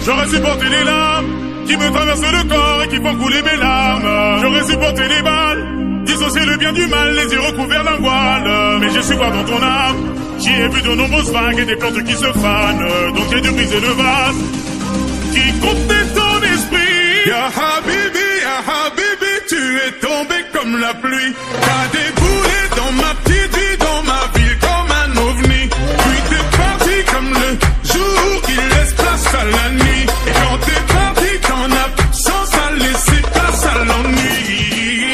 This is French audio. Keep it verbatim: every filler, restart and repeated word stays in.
J'aurais supporté les larmes qui me traversent le corps et qui font couler mes larmes. J'aurais supporté les balles, dissocier le bien du mal, les yeux recouverts d'un voile. Mais j'ai su voir dans ton âme, j'y ai vu de nombreuses vagues et des plantes qui se fanent. Donc j'ai dû briser le vase qui contenait ton esprit. Ya Habibi, Ya Habibi, tu es tombé comme la pluie. T'as des bouts